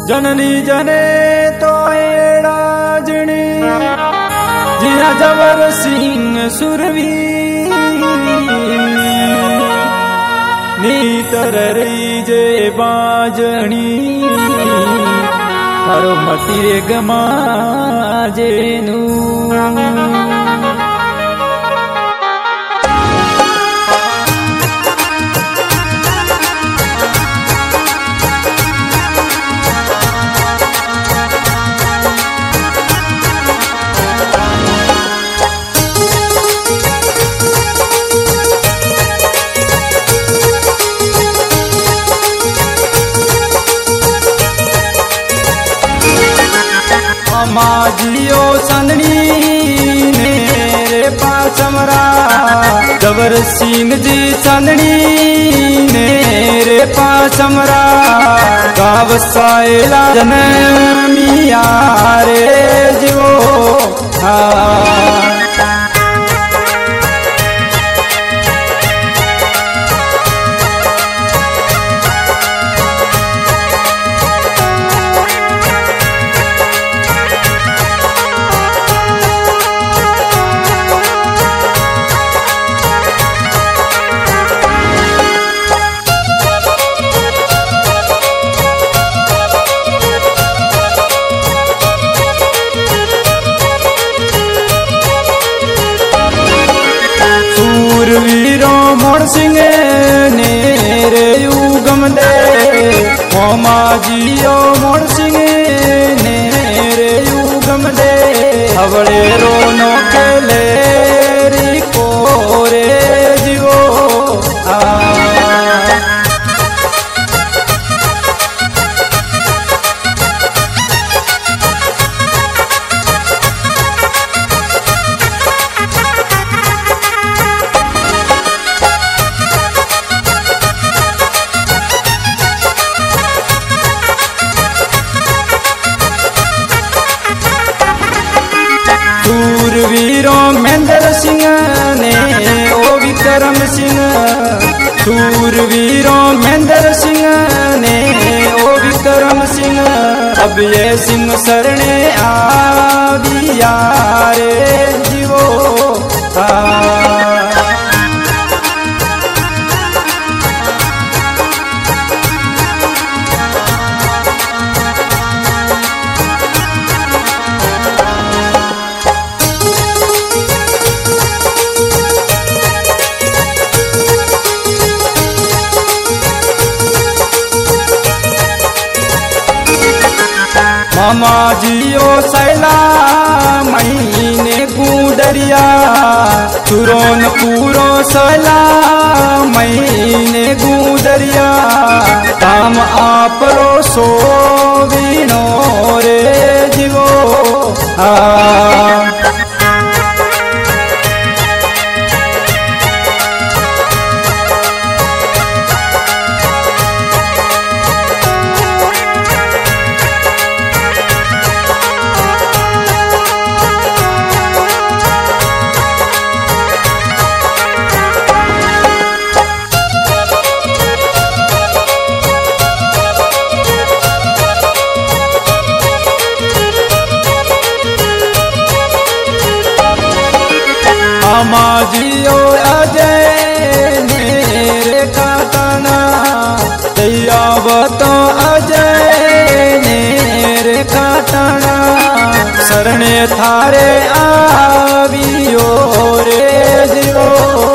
जननी जने तो एड़ाजणी जिया जबर सिंह सुरवी नीतर रही जे बाजणी तारो मती रे गमा जेनू जियो संदनी ने रे पाचमरा जबर सिंह जी संदनी ने रे पाचमरा गाव सायला जनमिया रे जीवो वीरो मोड़ सिंह ने रे युगम दे मोमा जियो मोड़ सिंह ने रे युगम दे हवड़े रोनो के ले री को रे जीवो वीरो महेंद्र सिंह ने ओ विक्रम सिंह सूरवीरो महेंद्र सिंह ने ओ विक्रम सिंह अब ये सिंह सरणे आविया रे जीवो मामा जियो सैला महीने गुडरिया तुरोन पूरो सैला महीने गुडरिया ताम आपरो सो वीणो रे जीवो मामा जियो अजय मेरे काटना तैयावत अजय मेरे काटना शरणे थारे आवियो रे जीवो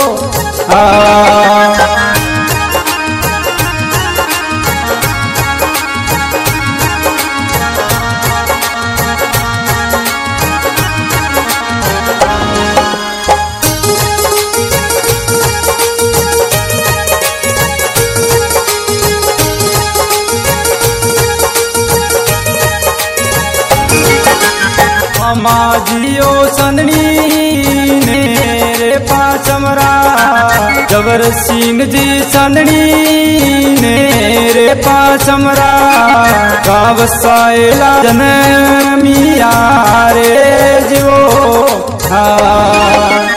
जियो संदनी ने रे पाचमरा जबर सिंह जी संदनी ने रे पाचमरा गाव सायला जनमिया रे जीवो